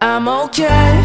I'm okay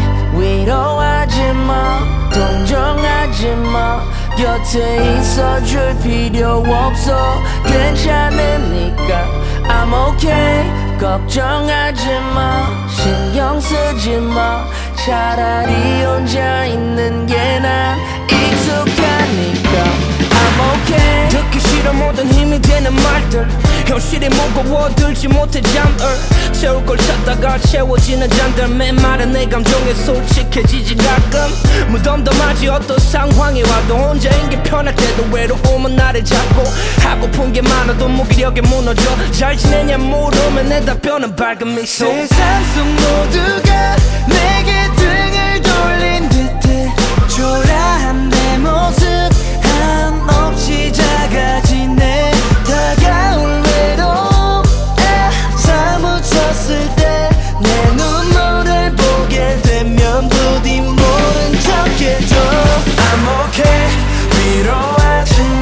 위로하지마 동정하지마 곁에 있어줄 필요 없어 괜찮으니까 I'm okay 걱정하지마 신경 쓰지마 차라리 혼자 있는 게 난 익숙하니까 I'm okay 듣기 싫어 모든 힘이 되는 말들 현실이 무거워 들지 못해 잠을 채울 걸 찾다가 채워지는 잔들 메마른 내 감정에 솔직해지지 가끔 무덤덤하지 어떤 상황이 와도 혼자인 게 편할 때도 외로움은 나를 잡고 하고픈 게 많아도 무기력에 무너져 잘 지내냐 물으면 내 답변은 밝은 미소 세상 속 모두가 내게 등을 돌린 듯해 초라한 내 모습 한없이 작아지네 다가올 외로움에 사무쳤을 때 내 눈물을 보게 되면 부디 모른 척해줘 I'm okay 위로하지마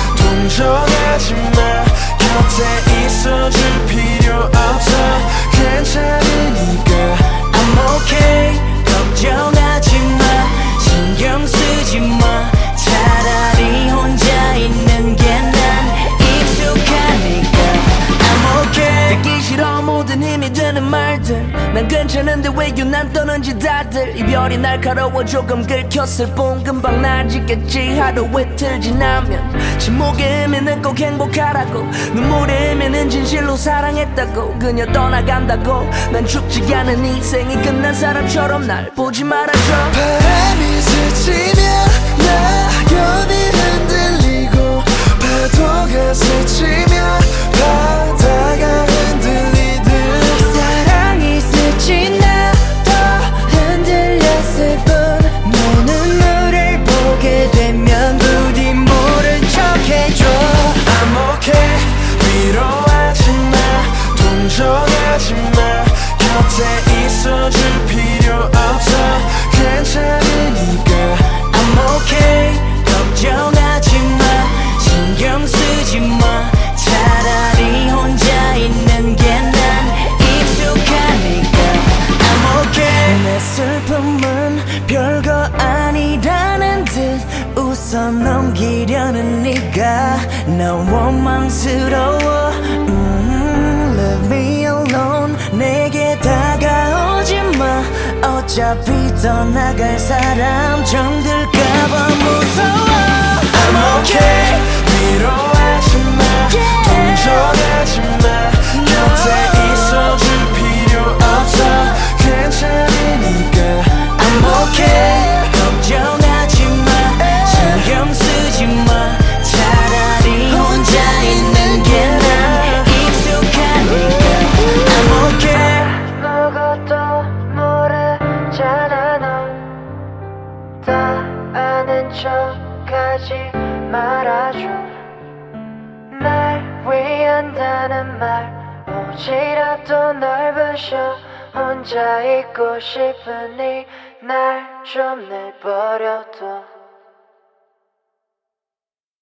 동정하지마 곁에 있어줄 필요 없어 괜찮으니까 I'm okay 걱정하지마 신경 쓰지마 차라리 혼자 있는 게 난 익숙하니까 I'm okay 듣기 싫어 모든 힘이 되는 말들 난 괜찮은데 왜 유난 떠는지 다들 이별이 날카로워 조금 긁혔을 뿐 금방 나아지겠지 하루 이틀 지나면 침묵의 의미는 꼭 행복하라고 눈물의 의미는 진실로 사랑했다고 그녀 떠나간다고 난 죽지 않은 인생이 끝난 사람처럼 날 보지 말아줘 바람이 스치면 낙엽이 흔들리고 파도가 스치면 바다가 흔들리듯 사랑이 스친 나도 흔들렸을 뿐 내 눈물을 보게 되면 부디 모른 척해줘 I'm okay 위로하지마 동정하지마 곁에 있어줄 필요 없어 괜찮으니까 I'm okay 걱정하지마 신경 쓰지마 차라리 혼자 있는 게 난 익숙하니까 I'm okay 내 슬픔은 별거 아니라는 듯 웃어 넘기려는 네가 난 원망스러워 Leave me alone 내게 다가오지 마 어차피 떠나갈 사람 정들까봐 무서워 I'm okay 위로하지마 동정하지마 곁에 있어줄 필요 없어 괜찮으니까 I'm okay 걱정하지마 신경 쓰지마 차라리 혼자 있는 게 난 익숙하니까 I'm okay 아무것도 모르잖아 너 다 아는 척하지 말아줘 날 위한다는 말 오지랖도 넓으셔 혼자 있고 싶으니 날 좀 내버려둬